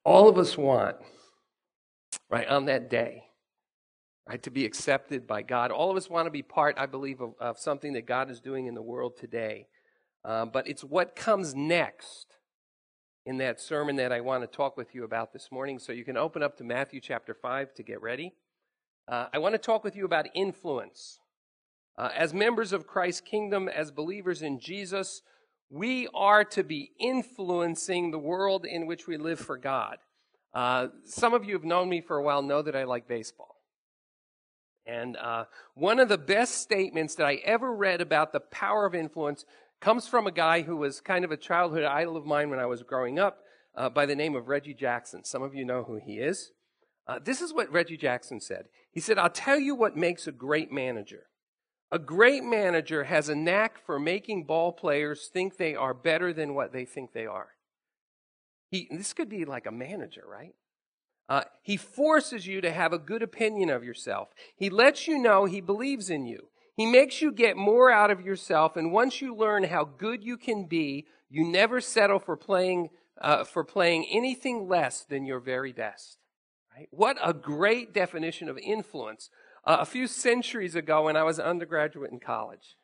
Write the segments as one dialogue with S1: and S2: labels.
S1: All of us want, right, on that day, right, to be accepted by God. All of us want to be part, I believe, of something that God is doing in the world today. But it's what comes next in that sermon that I want to talk with you about this morning. So you can open up to Matthew chapter 5 to get ready. I want to talk with you about influence. As members of Christ's kingdom, as believers in Jesus, we are to be influencing the world in which we live for God. Some of you have known me for a while know that I like baseball. And one of the best statements that I ever read about the power of influence comes from a guy who was kind of a childhood idol of mine when I was growing up by the name of Reggie Jackson. Some of you know who he is. This is what Reggie Jackson said. He said, "I'll tell you what makes a great manager. A great manager has a knack for making ball players think they are better than what they think they are." This could be like a manager, right? He forces you to have a good opinion of yourself. He lets you know he believes in you. He makes you get more out of yourself, and once you learn how good you can be, you never settle for playing anything less than your very best. Right? What a great definition of influence. A few centuries ago, when I was an undergraduate in college,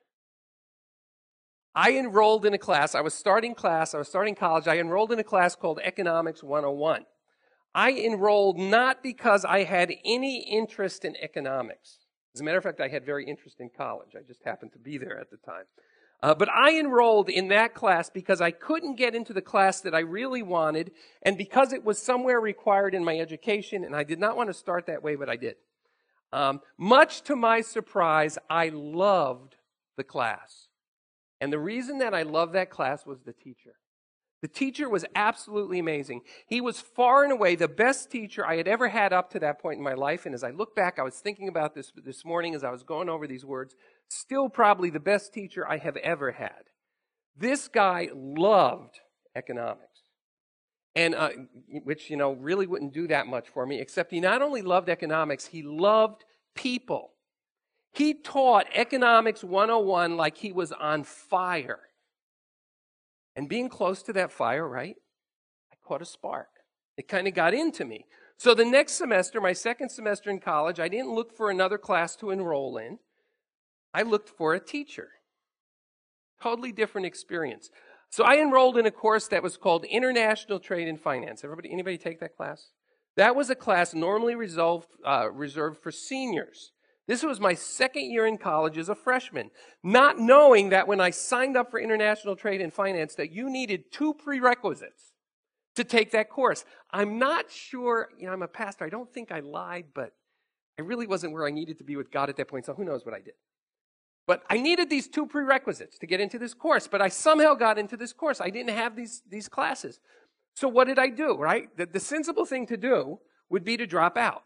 S1: I enrolled in a class. I was starting college. I enrolled in a class called Economics 101. I enrolled not because I had any interest in economics. As a matter of fact, I had very interest in college. I just happened to be there at the time. But I enrolled in that class because I couldn't get into the class that I really wanted, and because it was somewhere required in my education, and I did not want to start that way, but I did. Much to my surprise, I loved the class. And the reason that I loved that class was the teacher. The teacher was absolutely amazing. He was far and away the best teacher I had ever had up to that point in my life. And as I look back, I was thinking about this morning as I was going over these words. Still probably the best teacher I have ever had. This guy loved economics. And which, really wouldn't do that much for me, except he not only loved economics, he loved people. He taught Economics 101 like he was on fire. And being close to that fire, right, I caught a spark. It kind of got into me. So the next semester, my second semester in college, I didn't look for another class to enroll in. I looked for a teacher. Totally different experience. So I enrolled in a course that was called International Trade and Finance. Anybody take that class? That was a class normally reserved for seniors. This was my second year in college as a freshman, not knowing that when I signed up for International Trade and Finance that you needed 2 prerequisites to take that course. I'm not sure, I'm a pastor. I don't think I lied, but I really wasn't where I needed to be with God at that point, so who knows what I did. But I needed these 2 prerequisites to get into this course, but I somehow got into this course. I didn't have these classes. So what did I do, right? The sensible thing to do would be to drop out.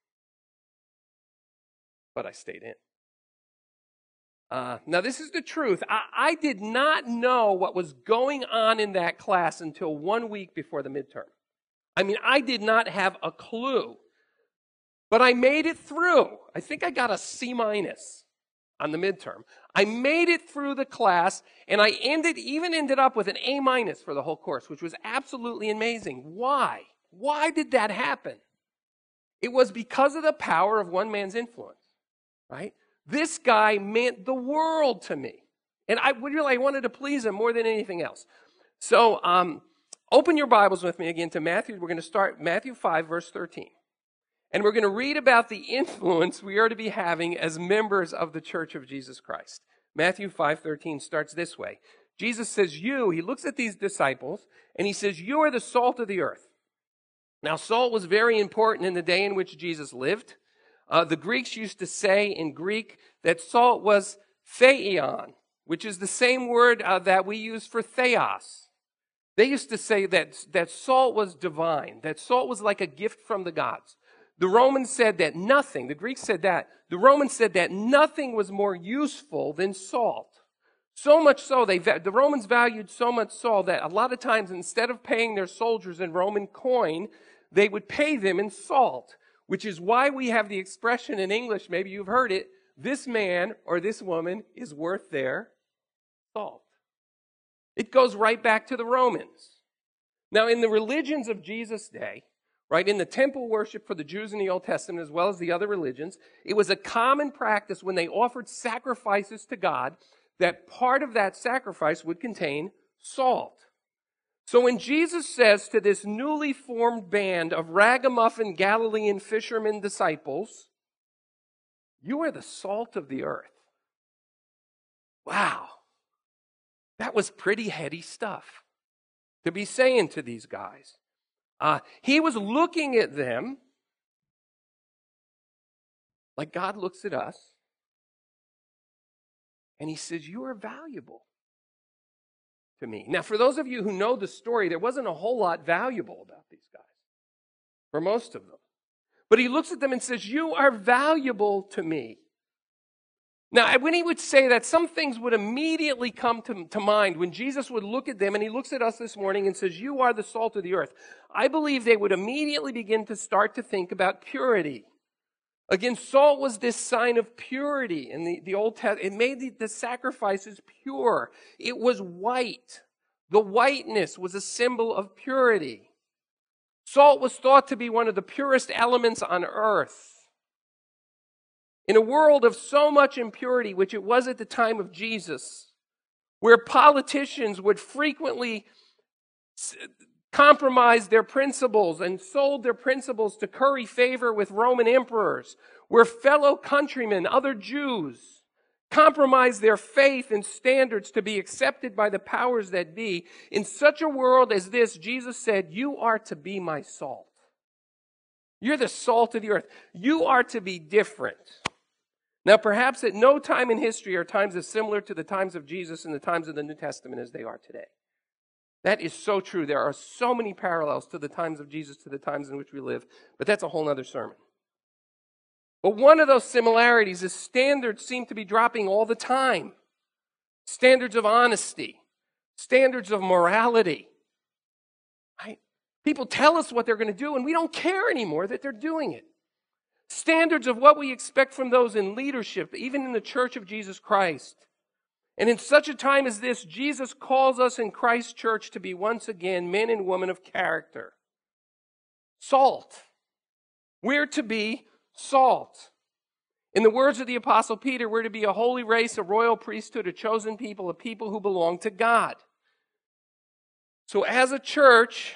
S1: But I stayed in. Now, this is the truth. I did not know what was going on in that class until 1 week before the midterm. I did not have a clue. But I made it through. I think I got a C- on the midterm. I made it through the class, and I ended up with an A- for the whole course, which was absolutely amazing. Why? Why did that happen? It was because of the power of one man's influence. Right? This guy meant the world to me. And I wanted to please him more than anything else. So open your Bibles with me again to Matthew. We're going to start Matthew 5, verse 13. And we're going to read about the influence we are to be having as members of the Church of Jesus Christ. Matthew 5:13 starts this way. Jesus says, he looks at these disciples, and he says, "You are the salt of the earth." Now, salt was very important in the day in which Jesus lived. The Greeks used to say in Greek that salt was theon, which is the same word that we use for theos. They used to say that salt was divine, that salt was like a gift from the gods. The Romans said that nothing, the Greeks said that, the Romans said that nothing was more useful than salt. So much so, the Romans valued so much salt that a lot of times instead of paying their soldiers in Roman coin, they would pay them in salt. Which is why we have the expression in English, maybe you've heard it, this man or this woman is worth their salt. It goes right back to the Romans. Now, in the religions of Jesus' day, right, in the temple worship for the Jews in the Old Testament as well as the other religions, it was a common practice when they offered sacrifices to God that part of that sacrifice would contain salt. So when Jesus says to this newly formed band of ragamuffin Galilean fishermen disciples, "You are the salt of the earth." Wow. That was pretty heady stuff to be saying to these guys. He was looking at them like God looks at us. And he says, "You are valuable to me." Now, for those of you who know the story, there wasn't a whole lot valuable about these guys, for most of them. But he looks at them and says, "You are valuable to me." Now, when he would say that, some things would immediately come to mind when Jesus would look at them, and he looks at us this morning and says, "You are the salt of the earth." I believe they would immediately begin to start to think about purity. Again, salt was this sign of purity in the Old Testament. It made the sacrifices pure. It was white. The whiteness was a symbol of purity. Salt was thought to be one of the purest elements on earth. In a world of so much impurity, which it was at the time of Jesus, where politicians would frequently compromise their principles and sold their principles to curry favor with Roman emperors, where fellow countrymen, other Jews, compromised their faith and standards to be accepted by the powers that be, in such a world as this, Jesus said, "You are to be my salt. You're the salt of the earth. You are to be different." Now, perhaps at no time in history are times as similar to the times of Jesus and the times of the New Testament as they are today. That is so true. There are so many parallels to the times of Jesus, to the times in which we live, but that's a whole other sermon. But one of those similarities is standards seem to be dropping all the time. Standards of honesty, standards of morality. Right? People tell us what they're going to do, and we don't care anymore that they're doing it. Standards of what we expect from those in leadership, even in the Church of Jesus Christ. And in such a time as this, Jesus calls us in Christ's church to be once again men and women of character. Salt. We're to be salt. In the words of the Apostle Peter, we're to be a holy race, a royal priesthood, a chosen people, a people who belong to God. So as a church,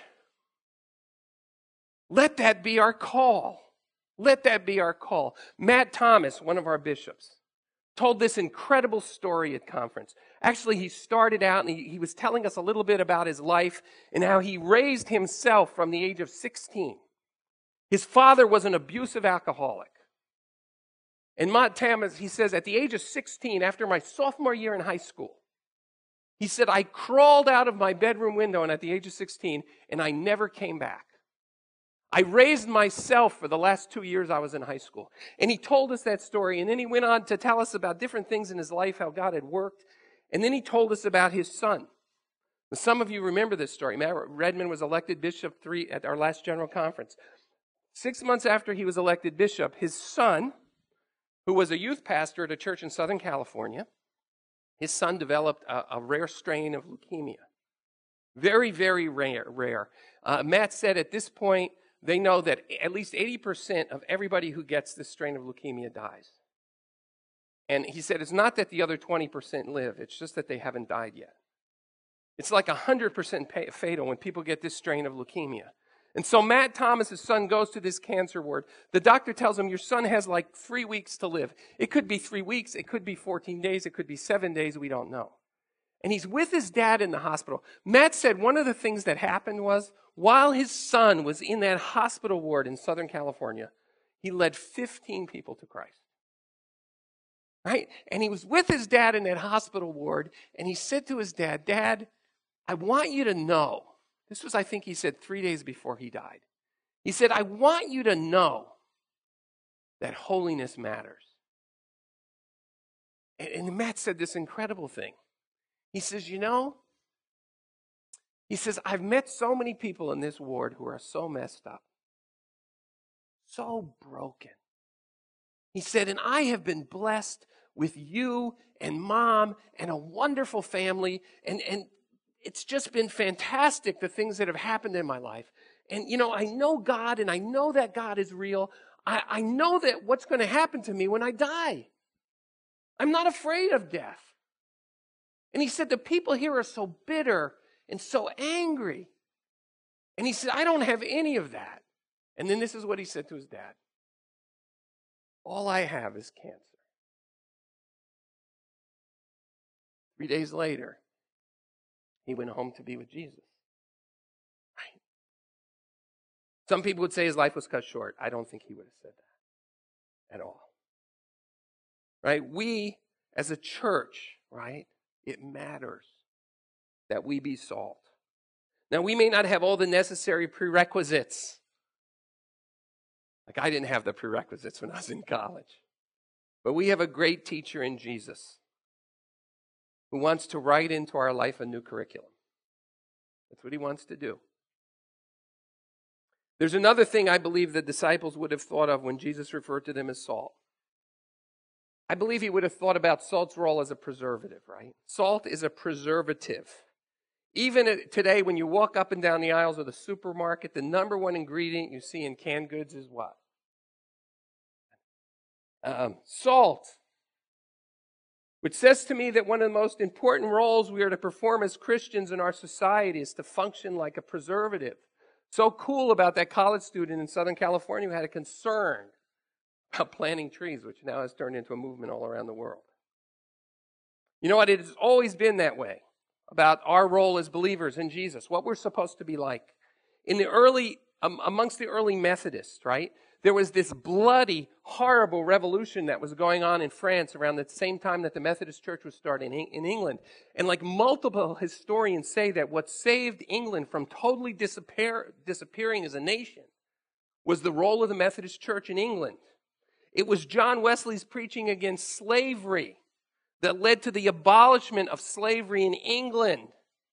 S1: let that be our call. Let that be our call. Matt Thomas, one of our bishops, told this incredible story at conference. Actually, he started out and he was telling us a little bit about his life and how he raised himself from the age of 16. His father was an abusive alcoholic. And Matt Thomas, he says, at the age of 16, after my sophomore year in high school, he said, "I crawled out of my bedroom window and at the age of 16, and I never came back. I raised myself for the last 2 years I was in high school." And he told us that story. And then he went on to tell us about different things in his life, how God had worked. And then he told us about his son. Some of you remember this story. Matt Redman was elected bishop at our last general conference. 6 months after he was elected bishop, his son, who was a youth pastor at a church in Southern California, his son developed a rare strain of leukemia. Very, very rare. Matt said at this point, they know that at least 80% of everybody who gets this strain of leukemia dies. And he said it's not that the other 20% live, it's just that they haven't died yet. It's like 100% fatal when people get this strain of leukemia. And so Matt Thomas' son goes to this cancer ward. The doctor tells him, "Your son has like 3 weeks to live." It could be 3 weeks, it could be 14 days, it could be 7 days, we don't know. And he's with his dad in the hospital. Matt said one of the things that happened was, while his son was in that hospital ward in Southern California, he led 15 people to Christ. Right? And he was with his dad in that hospital ward, and he said to his dad, "Dad, I want you to know," this was, I think he said 3 days before he died. He said, "I want you to know that holiness matters." And Matt said this incredible thing. He says, he says, "I've met so many people in this ward who are so messed up, so broken." He said, "And I have been blessed with you and Mom and a wonderful family, and it's just been fantastic, the things that have happened in my life. And, I know God, and I know that God is real. I know that what's going to happen to me when I die. I'm not afraid of death. And he said, the people here are so bitter and so angry. And he said, I don't have any of that. And then this is what he said to his dad. All I have is cancer. 3 days later, he went home to be with Jesus. Right? Some people would say his life was cut short. I don't think he would have said that at all. Right? We, as a church, right, it matters that we be salt. Now, we may not have all the necessary prerequisites. Like I didn't have the prerequisites when I was in college. But we have a great teacher in Jesus who wants to write into our life a new curriculum. That's what he wants to do. There's another thing I believe the disciples would have thought of when Jesus referred to them as salt. I believe he would have thought about salt's role as a preservative, right? Salt is a preservative. Even today, when you walk up and down the aisles of the supermarket, the number one ingredient you see in canned goods is what? Salt. Which says to me that one of the most important roles we are to perform as Christians in our society is to function like a preservative. So cool about that college student in Southern California who had a concern about planting trees, which now has turned into a movement all around the world. You know what? It has always been that way about our role as believers in Jesus, what we're supposed to be like. In the early, amongst the early Methodists, right, there was this bloody, horrible revolution that was going on in France around the same time that the Methodist Church was starting in England. And like multiple historians say that what saved England from totally disappearing as a nation was the role of the Methodist Church in England. It was John Wesley's preaching against slavery that led to the abolishment of slavery in England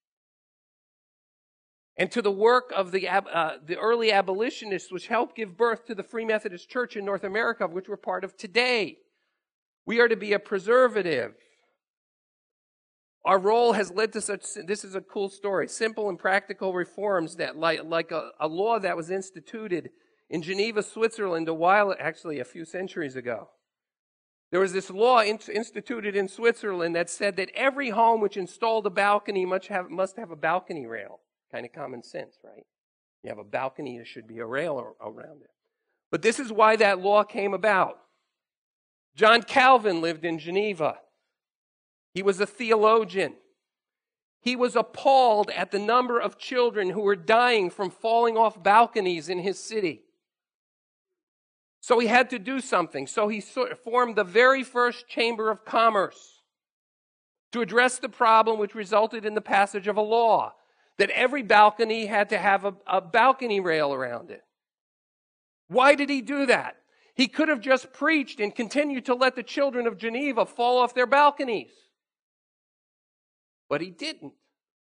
S1: and to the work of the early abolitionists, which helped give birth to the Free Methodist Church in North America, of which we're part of today. We are to be a preservative. Our role has led to such, this is a cool story, simple and practical reforms that like a law that was instituted in Geneva, Switzerland a few centuries ago. There was this law instituted in Switzerland that said that every home which installed a balcony must have a balcony rail. Kind of common sense, right? You have a balcony, there should be a rail around it. But this is why that law came about. John Calvin lived in Geneva. He was a theologian. He was appalled at the number of children who were dying from falling off balconies in his city. So he had to do something. So he formed the very first Chamber of Commerce to address the problem, which resulted in the passage of a law that every balcony had to have a balcony rail around it. Why did he do that? He could have just preached and continued to let the children of Geneva fall off their balconies. But he didn't.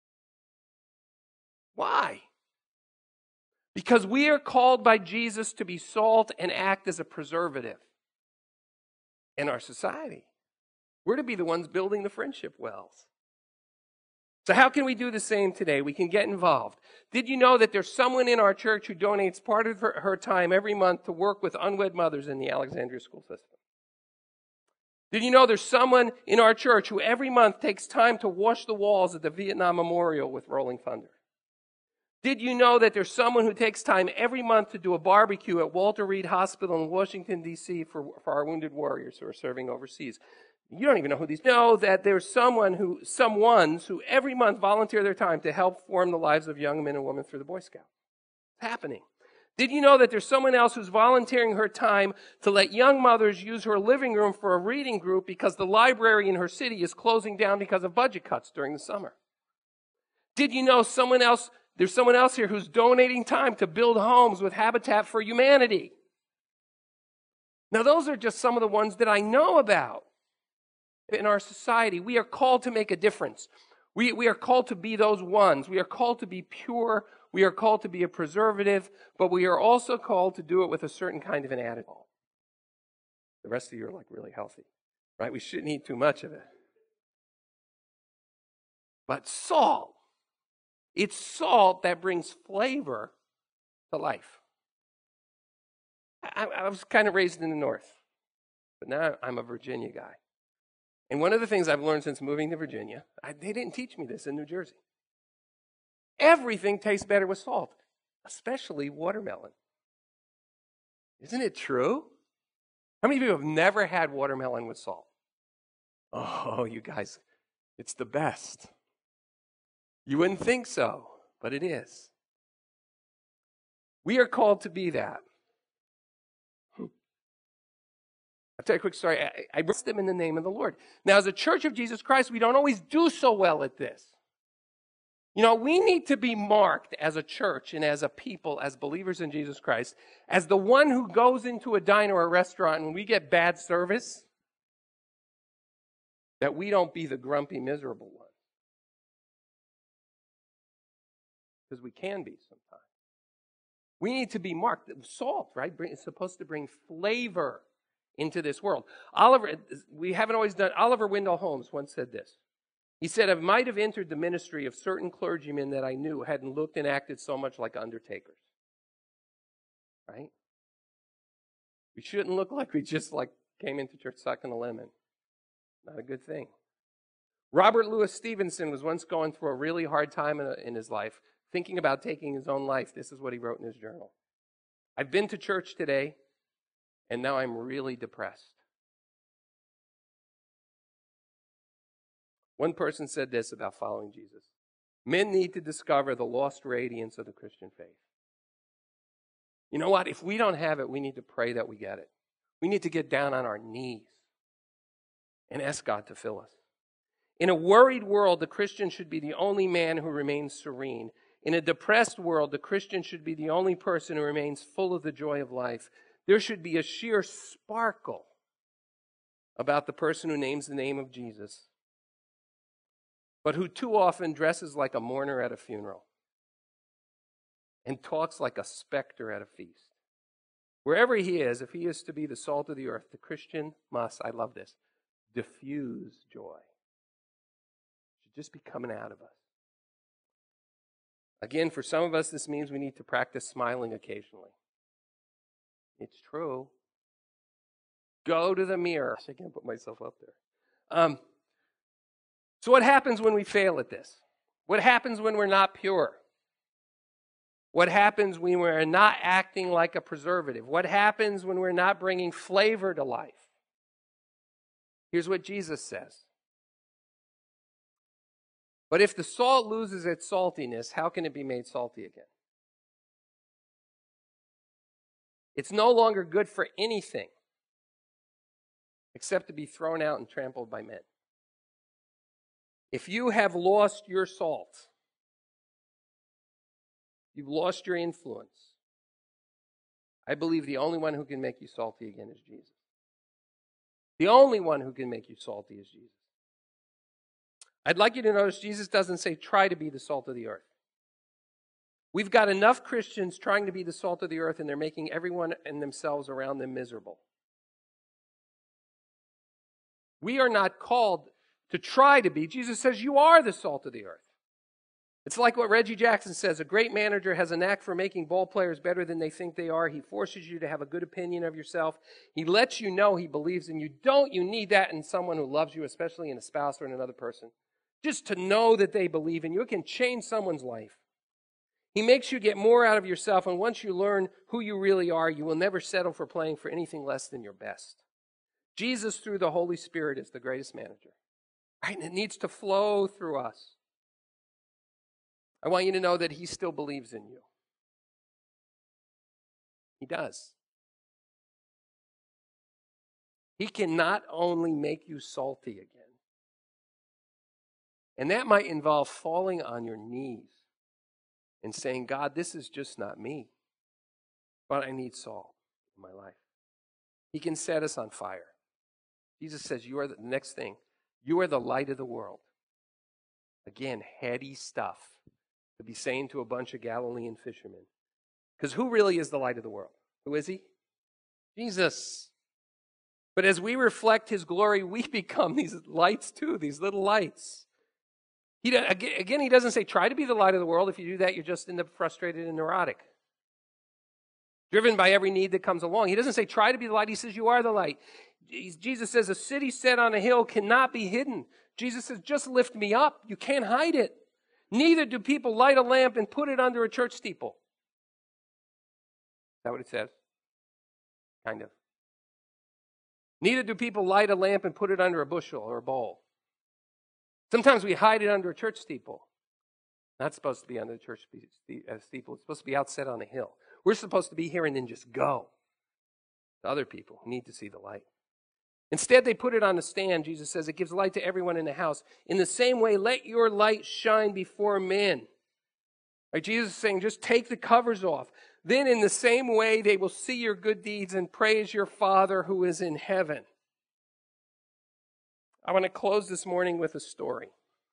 S1: Why? Because we are called by Jesus to be salt and act as a preservative in our society. We're to be the ones building the friendship wells. So how can we do the same today? We can get involved. Did you know that there's someone in our church who donates part of her time every month to work with unwed mothers in the Alexandria school system? Did you know there's someone in our church who every month takes time to wash the walls at the Vietnam Memorial with Rolling Thunder? Did you know that there's someone who takes time every month to do a barbecue at Walter Reed Hospital in Washington, D.C. for our wounded warriors who are serving overseas? You don't even know who these know that there's someones who every month volunteer their time to help form the lives of young men and women through the Boy Scouts. It's happening. Did you know that there's someone else who's volunteering her time to let young mothers use her living room for a reading group because the library in her city is closing down because of budget cuts during the summer? Did you know there's someone else here who's donating time to build homes with Habitat for Humanity? Now, those are just some of the ones that I know about. In our society, we are called to make a difference. We are called to be those ones. We are called to be pure. We are called to be a preservative, but we are also called to do it with a certain kind of an attitude. The rest of you are like really healthy, right? We shouldn't eat too much of it. But salt, It's salt that brings flavor to life. I was kind of raised in the North, but now I'm a Virginia guy. And one of the things I've learned since moving to Virginia, they didn't teach me this in New Jersey. Everything tastes better with salt, especially watermelon. Isn't it true? How many people have never had watermelon with salt? Oh, you guys, it's the best. You wouldn't think so, but it is. We are called to be that. I'll tell you a quick story. I blessed them in the name of the Lord. Now, as a church of Jesus Christ, we don't always do so well at this. You know, we need to be marked as a church and as a people, as believers in Jesus Christ, as the one who goes into a diner or a restaurant and when we get bad service, that we don't be the grumpy, miserable one. Because we can be sometimes. We need to be marked. Salt, right? It's supposed to bring flavor into this world. We haven't always done. Oliver Wendell Holmes once said this. He said, I might have entered the ministry of certain clergymen that I knew hadn't looked and acted so much like undertakers. Right? We shouldn't look like we just came into church sucking a lemon. Not a good thing. Robert Louis Stevenson was once going through a really hard time in his life, thinking about taking his own life. This is what he wrote in his journal. I've been to church today, and now I'm really depressed. One person said this about following Jesus. Men need to discover the lost radiance of the Christian faith. You know what? If we don't have it, we need to pray that we get it. We need to get down on our knees and ask God to fill us. In a worried world, the Christian should be the only man who remains serene. In a depressed world, the Christian should be the only person who remains full of the joy of life. There should be a sheer sparkle about the person who names the name of Jesus, but who too often dresses like a mourner at a funeral and talks like a specter at a feast. Wherever he is, if he is to be the salt of the earth, the Christian must, I love this, diffuse joy. It should just be coming out of us. Again, for some of us, this means we need to practice smiling occasionally. It's true. Go to the mirror. I can't put myself up there. So what happens when we fail at this? What happens when we're not pure? What happens when we're not acting like a preservative? What happens when we're not bringing flavor to life? Here's what Jesus says. But if the salt loses its saltiness, how can it be made salty again? It's no longer good for anything except to be thrown out and trampled by men. If you have lost your salt, you've lost your influence, I believe the only one who can make you salty again is Jesus. The only one who can make you salty is Jesus. I'd like you to notice Jesus doesn't say try to be the salt of the earth. We've got enough Christians trying to be the salt of the earth, and they're making everyone and themselves around them miserable. We are not called to try to be. Jesus says you are the salt of the earth. It's like what Reggie Jackson says. A great manager has a knack for making ball players better than they think they are. He forces you to have a good opinion of yourself. He lets you know he believes in you. Don't you need that in someone who loves you, especially in a spouse or in another person? Just to know that they believe in you. It can change someone's life. He makes you get more out of yourself, and once you learn who you really are, you will never settle for playing for anything less than your best. Jesus, through the Holy Spirit, is the greatest manager. Right? And it needs to flow through us. I want you to know that he still believes in you. He does. He can not only make you salty again, and that might involve falling on your knees and saying, God, this is just not me, but I need salt in my life. He can set us on fire. Jesus says, you are the next thing. You are the light of the world. Again, heady stuff to be saying to a bunch of Galilean fishermen. Because who really is the light of the world? Who is he? Jesus. But as we reflect his glory, we become these lights too, these little lights. Again, he doesn't say try to be the light of the world. If you do that, you're just end up frustrated and neurotic, driven by every need that comes along. He doesn't say try to be the light. He says you are the light. Jesus says a city set on a hill cannot be hidden. Jesus says just lift me up. You can't hide it. Neither do people light a lamp and put it under a church steeple. Is that what it says? Kind of. Neither do people light a lamp and put it under a bushel or a bowl. Sometimes we hide it under a church steeple. Not supposed to be under the church steeple. It's supposed to be out set on a hill. We're supposed to be here and then just go to other people who need to see the light. Instead, they put it on a stand. Jesus says it gives light to everyone in the house. In the same way, let your light shine before men. Right? Jesus is saying, just take the covers off. Then in the same way, they will see your good deeds and praise your Father who is in heaven. I want to close this morning with a story.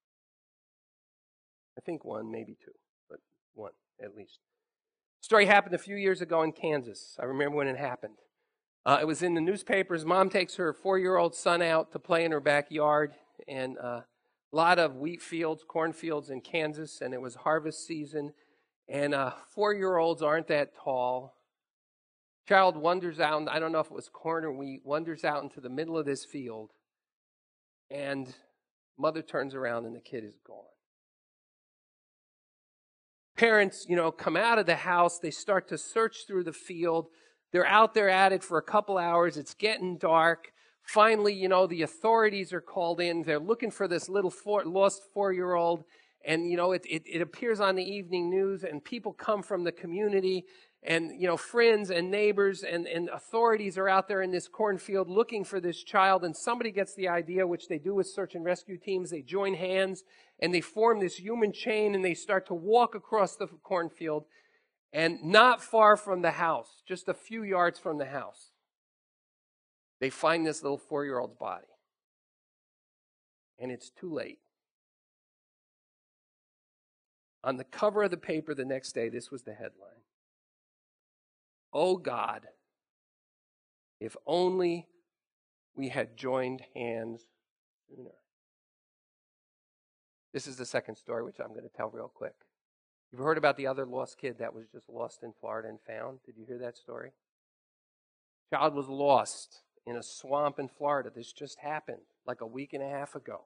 S1: I think one, maybe two, but one at least. The story happened a few years ago in Kansas. I remember when it happened. It was in the newspapers. Mom takes her 4-year-old son out to play in her backyard, and a lot of wheat fields, cornfields in Kansas, and it was harvest season. And 4-year-olds aren't that tall. Child wanders out, and I don't know if it was corn or wheat, wanders out into the middle of this field, and mother turns around and the kid is gone. Parents, come out of the house. They start to search through the field. They're out there at it for a couple hours. It's getting dark. Finally, the authorities are called in. They're looking for this little lost 4-year-old. And, it appears on the evening news, and people come from the community, and, friends and neighbors and authorities are out there in this cornfield looking for this child. And somebody gets the idea, which they do with search and rescue teams. They join hands, and they form this human chain, and they start to walk across the cornfield. And not far from the house, just a few yards from the house, they find this little 4-year-old's body. And it's too late. On the cover of the paper the next day, this was the headline. Oh God, if only we had joined hands sooner. This is the second story, which I'm going to tell real quick. You've heard about the other lost kid that was just lost in Florida and found? Did you hear that story? Child was lost in a swamp in Florida. This just happened like a week and a half ago.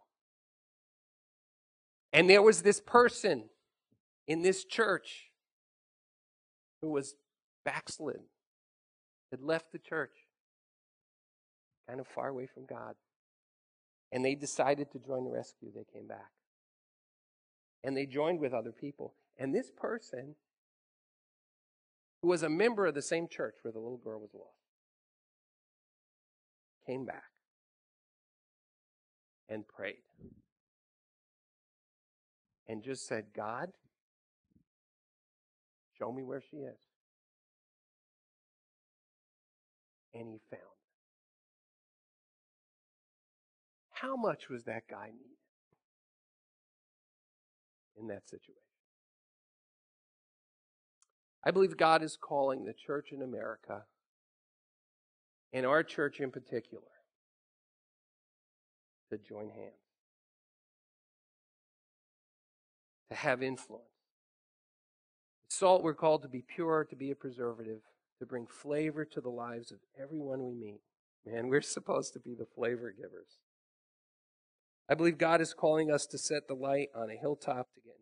S1: And there was this person in this church who was backslid, had left the church, kind of far away from God. And they decided to join the rescue. They came back. And they joined with other people. And this person, who was a member of the same church where the little girl was lost, came back and prayed. And just said, God, show me where she is. And he found her. How much was that guy needed in that situation? I believe God is calling the church in America, and our church in particular, to join hands, to have influence. Salt, we're called to be pure, to be a preservative, to bring flavor to the lives of everyone we meet. Man, we're supposed to be the flavor givers. I believe God is calling us to set the light on a hilltop, to get